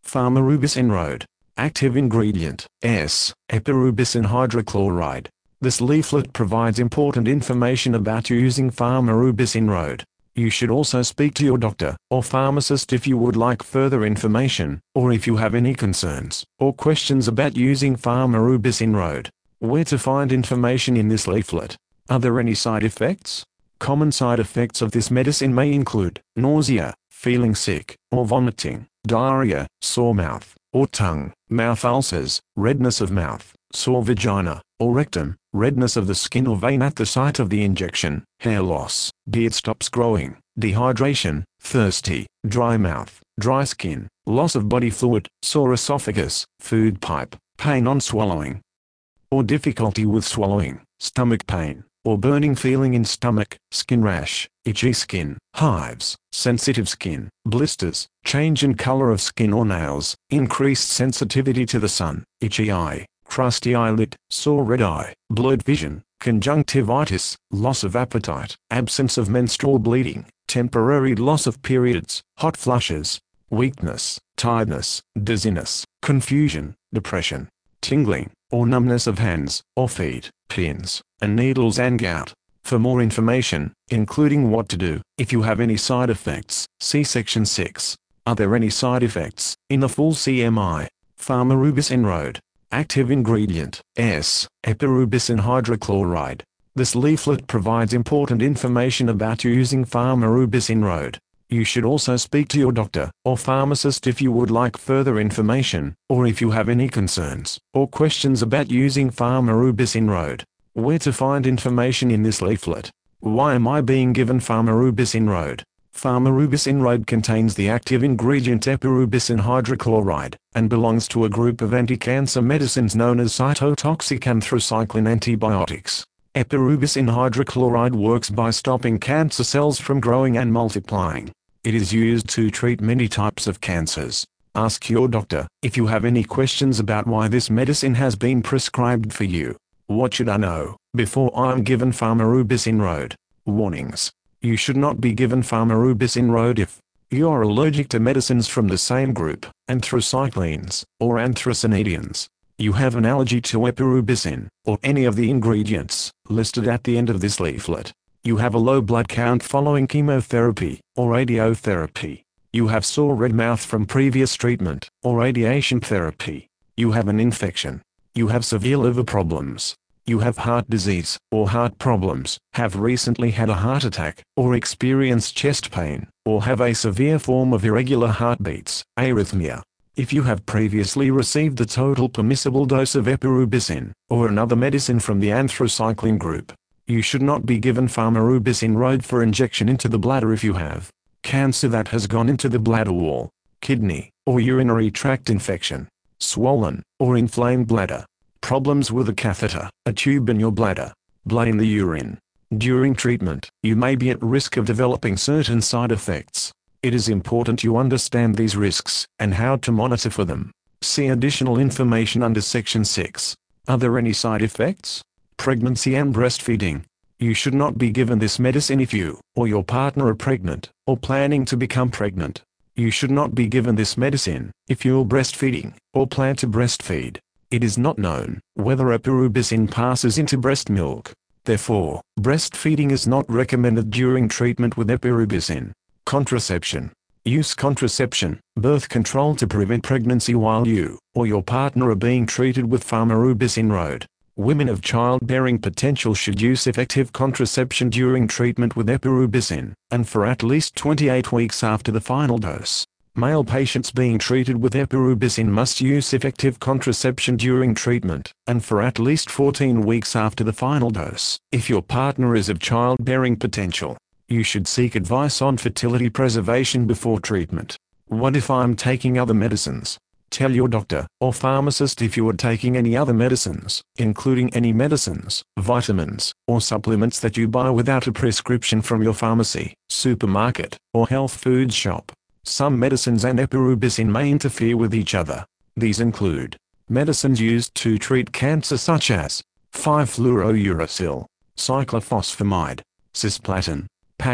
Pharmarubicin Road. Active ingredient, S. Epirubicin hydrochloride. This leaflet provides important information about using Pharmarubicin Road. You should also speak to your doctor or pharmacist if you would like further information, or if you have any concerns or questions about using Pharmarubicin Road. Where to find information in this leaflet? Are there any side effects? Common side effects of this medicine may include nausea, feeling sick or vomiting, diarrhea, sore mouth or tongue, mouth ulcers, redness of mouth, sore vagina or rectum, redness of the skin or vein at the site of the injection, hair loss, beard stops growing, dehydration, thirsty, dry mouth, dry skin, loss of body fluid, sore esophagus, food pipe, pain on swallowing, or difficulty with swallowing, stomach pain, or burning feeling in stomach, skin rash, itchy skin, hives, sensitive skin, blisters, change in color of skin or nails, increased sensitivity to the sun, itchy eye, crusty eyelid, sore red eye, blurred vision, conjunctivitis, loss of appetite, absence of menstrual bleeding, temporary loss of periods, hot flushes, weakness, tiredness, dizziness, confusion, depression, tingling, or numbness of hands or feet, pins, and needles and gout. For more information, including what to do if you have any side effects, see Section 6. Are there any side effects in the full CMI? Pharmarubicin Road. Active ingredient, S. Epirubicin hydrochloride. This leaflet provides important information about using Pharmarubicin Road. You should also speak to your doctor or pharmacist if you would like further information, or if you have any concerns or questions about using Pharmarubicin Road. Where to find information in this leaflet? Why am I being given Pharmarubicin Road? Pharmarubicin Road contains the active ingredient epirubicin hydrochloride, and belongs to a group of anti-cancer medicines known as cytotoxic anthracycline antibiotics. Epirubicin hydrochloride works by stopping cancer cells from growing and multiplying. It is used to treat many types of cancers. Ask your doctor if you have any questions about why this medicine has been prescribed for you. What should I know before I am given Pharmarubicin Road? Warnings. You should not be given Pharmarubicin Road if you are allergic to medicines from the same group, anthracyclines, or anthracynidins. You have an allergy to epirubicin, or any of the ingredients listed at the end of this leaflet. You have a low blood count following chemotherapy, or radiotherapy. You have sore red mouth from previous treatment, or radiation therapy. You have an infection. You have severe liver problems. You have heart disease, or heart problems, have recently had a heart attack, or experienced chest pain, or have a severe form of irregular heartbeats, arrhythmia. If you have previously received the total permissible dose of epirubicin, or another medicine from the anthracycline group, you should not be given Pharmarubicin Road for injection into the bladder if you have cancer that has gone into the bladder wall, kidney, or urinary tract infection, swollen, or inflamed bladder, problems with a catheter, a tube in your bladder, blood in the urine. During treatment, you may be at risk of developing certain side effects. It is important you understand these risks and how to monitor for them. See additional information under Section 6. Are there any side effects? Pregnancy and breastfeeding. You should not be given this medicine if you or your partner are pregnant or planning to become pregnant. You should not be given this medicine if you're breastfeeding or plan to breastfeed. It is not known whether epirubicin passes into breast milk. Therefore, breastfeeding is not recommended during treatment with epirubicin. Contraception. Use contraception, birth control to prevent pregnancy while you or your partner are being treated with Pharmarubicin Road. Women of childbearing potential should use effective contraception during treatment with epirubicin, and for at least 28 weeks after the final dose. Male patients being treated with epirubicin must use effective contraception during treatment, and for at least 14 weeks after the final dose. If your partner is of childbearing potential, you should seek advice on fertility preservation before treatment. What if I'm taking other medicines? Tell your doctor or pharmacist if you are taking any other medicines, including any medicines, vitamins, or supplements that you buy without a prescription from your pharmacy, supermarket, or health food shop. Some medicines and epirubicin may interfere with each other. These include medicines used to treat cancer such as 5-fluorouracil, cyclophosphamide, cisplatin,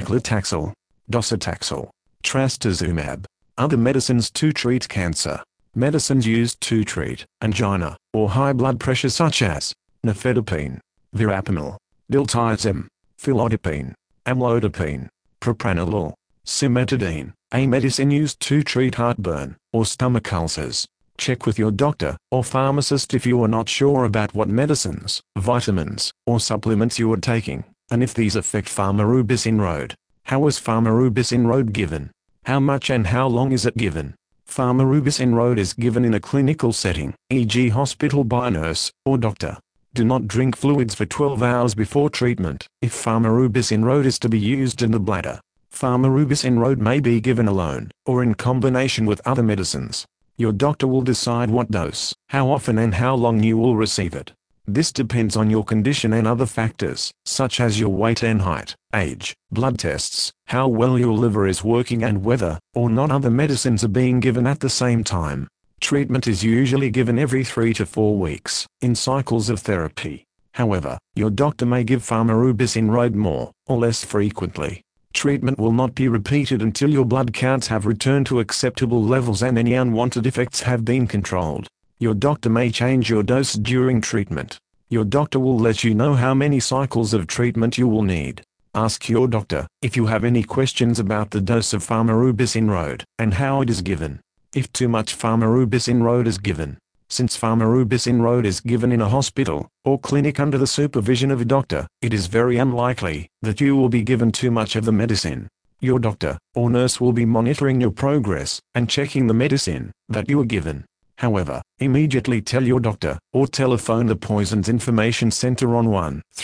paclitaxel, docetaxel, trastuzumab. Other medicines to treat cancer. Medicines used to treat angina or high blood pressure such as nifedipine, verapamil, diltiazem, felodipine, amlodipine, propranolol, cimetidine, a medicine used to treat heartburn or stomach ulcers. Check with your doctor or pharmacist if you are not sure about what medicines, vitamins, or supplements you are taking, and if these affect Pharmarubicin Rhode. How is Pharmarubicin Rhode given? How much and how long is it given? Pharmarubicin Rhode is given in a clinical setting, e.g. hospital by a nurse or doctor. Do not drink fluids for 12 hours before treatment if Pharmarubicin Rhode is to be used in the bladder. Pharmarubicin Rhode may be given alone, or in combination with other medicines. Your doctor will decide what dose, how often and how long you will receive it. This depends on your condition and other factors, such as your weight and height, age, blood tests, how well your liver is working and whether or not other medicines are being given at the same time. Treatment is usually given every 3 to 4 weeks, in cycles of therapy. However, your doctor may give Pharmarubicin Rhode more or less frequently. Treatment will not be repeated until your blood counts have returned to acceptable levels and any unwanted effects have been controlled. Your doctor may change your dose during treatment. Your doctor will let you know how many cycles of treatment you will need. Ask your doctor if you have any questions about the dose of Pharmarubicin Rhode and how it is given. If too much Pharmarubicin Rhode is given. Since Pharmarubicin Rhode is given in a hospital or clinic under the supervision of a doctor, it is very unlikely that you will be given too much of the medicine. Your doctor or nurse will be monitoring your progress and checking the medicine that you are given. However, immediately tell your doctor or telephone the Poisons Information Center on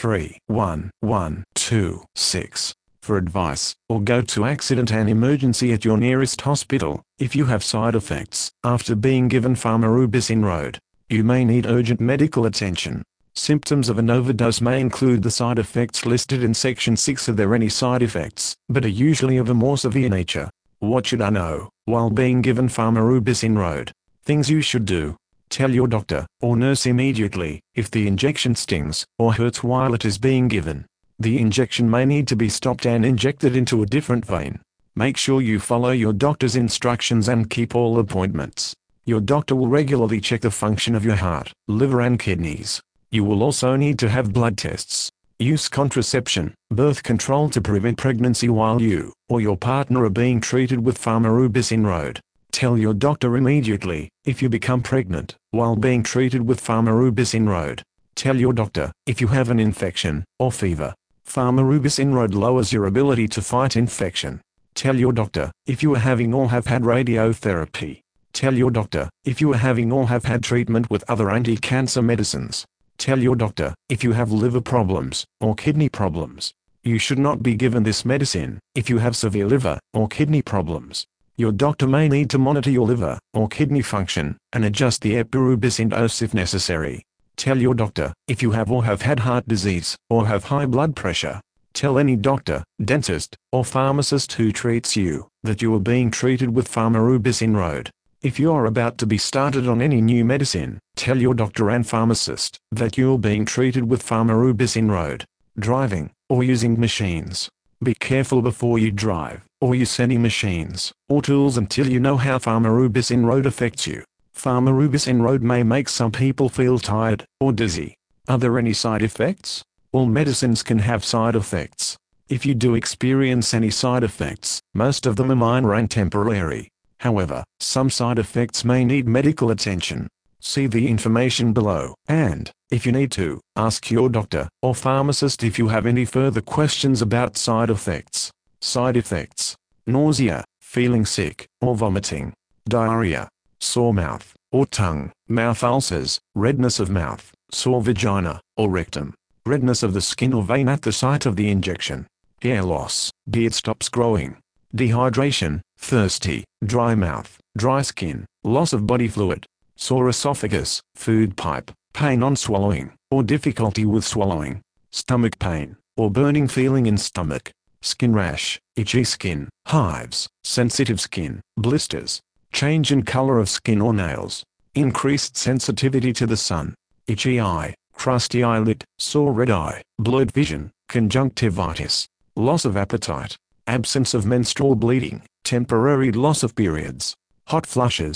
131126 for advice, or go to Accident and Emergency at your nearest hospital if you have side effects after being given Pharmarubicin Rhode. You may need urgent medical attention. Symptoms of an overdose may include the side effects listed in Section 6. Are there any side effects, but are usually of a more severe nature? What should I know while being given Pharmarubicin Rhode? Things you should do. Tell your doctor or nurse immediately if the injection stings or hurts while it is being given. The injection may need to be stopped and injected into a different vein. Make sure you follow your doctor's instructions and keep all appointments. Your doctor will regularly check the function of your heart, liver and kidneys. You will also need to have blood tests. Use contraception, birth control to prevent pregnancy while you or your partner are being treated with Pharmarubicin Rhode. Tell your doctor immediately if you become pregnant while being treated with Pharmarubicin Rhode. Tell your doctor if you have an infection or fever. Pharmarubicin Rhode lowers your ability to fight infection. Tell your doctor if you are having or have had radiotherapy. Tell your doctor if you are having or have had treatment with other anti-cancer medicines. Tell your doctor if you have liver problems or kidney problems. You should not be given this medicine if you have severe liver or kidney problems. Your doctor may need to monitor your liver or kidney function and adjust the epirubicin dose if necessary. Tell your doctor if you have or have had heart disease or have high blood pressure. Tell any doctor, dentist, or pharmacist who treats you that you are being treated with Pharmarubicin Rhode. If you are about to be started on any new medicine, tell your doctor and pharmacist that you are being treated with Pharmarubicin Rhode. Driving or using machines. Be careful before you drive or use any machines or tools until you know how Pharmarubicin Rhode affects you. Pharmarubicin Rhode may make some people feel tired or dizzy. Are there any side effects? All medicines can have side effects. If you do experience any side effects, most of them are minor and temporary. However, some side effects may need medical attention. See the information below, and, if you need to, ask your doctor or pharmacist if you have any further questions about side effects. Side effects: nausea, feeling sick or vomiting, diarrhea, sore mouth or tongue, mouth ulcers, redness of mouth, sore vagina or rectum, redness of the skin or vein at the site of the injection, hair loss, beard stops growing, dehydration, thirsty, dry mouth, dry skin, loss of body fluid, sore esophagus, food pipe, pain on swallowing, or difficulty with swallowing, stomach pain, or burning feeling in stomach, skin rash, itchy skin, hives, sensitive skin, blisters, change in color of skin or nails, increased sensitivity to the sun, itchy eye, crusty eyelid, sore red eye, blurred vision, conjunctivitis, loss of appetite, absence of menstrual bleeding, temporary loss of periods, hot flushes,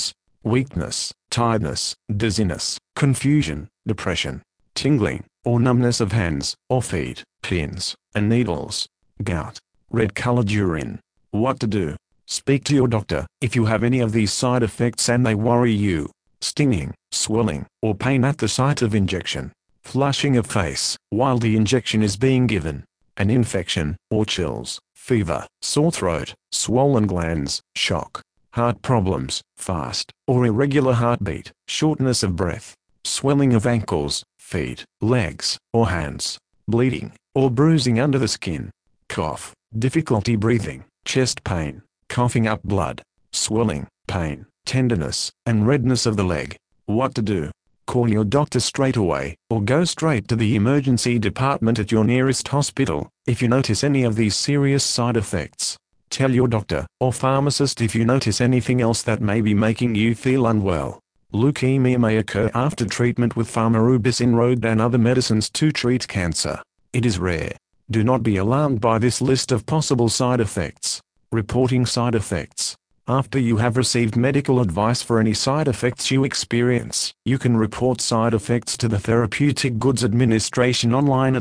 weakness, tiredness, dizziness, confusion, depression, tingling, or numbness of hands or feet, pins and needles, gout, red-colored urine. What to do? Speak to your doctor if you have any of these side effects and they worry you. Stinging, swelling, or pain at the site of injection, flushing of face while the injection is being given, an infection, or chills, fever, sore throat, swollen glands, shock, heart problems, fast or irregular heartbeat, shortness of breath, swelling of ankles, feet, legs, or hands, bleeding, or bruising under the skin, cough, difficulty breathing, chest pain, coughing up blood, swelling, pain, tenderness, and redness of the leg. What to do? Call your doctor straight away, or go straight to the emergency department at your nearest hospital, if you notice any of these serious side effects. Tell your doctor, or pharmacist if you notice anything else that may be making you feel unwell. Leukemia may occur after treatment with Pharmarubicin Rhode and other medicines to treat cancer. It is rare. Do not be alarmed by this list of possible side effects. Reporting side effects. After you have received medical advice for any side effects you experience, you can report side effects to the Therapeutic Goods Administration online at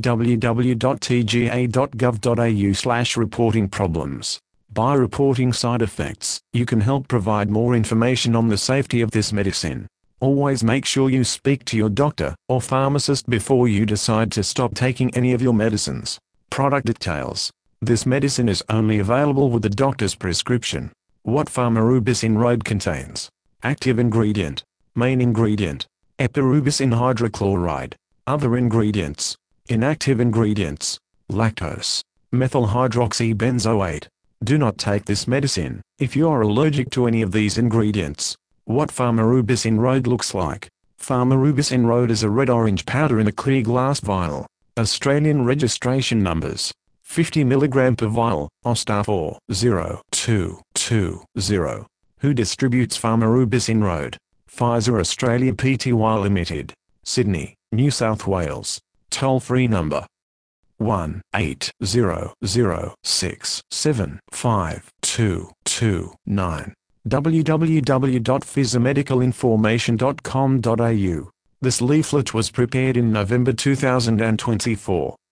www.tga.gov.au/reportingproblems. By reporting side effects, you can help provide more information on the safety of this medicine. Always make sure you speak to your doctor or pharmacist before you decide to stop taking any of your medicines. Product details. This medicine is only available with the doctor's prescription. What Pharmarubicin Rhode contains. Active ingredient. Main ingredient. Epirubicin hydrochloride. Other ingredients. Inactive ingredients. Lactose. Methyl hydroxybenzoate. Do not take this medicine if you are allergic to any of these ingredients. What Pharmarubicin Rhode looks like. Pharmarubicin Rhode is a red-orange powder in a clear glass vial. Australian registration numbers. 50 mg per vial, Ostar 40220. Who distributes Pharmarubicin Rhode? Pfizer Australia Pty Limited. Sydney, New South Wales. Toll-free number 1-8006752229. www.pfizermedicalinformation.com.au. This leaflet was prepared in November 2024.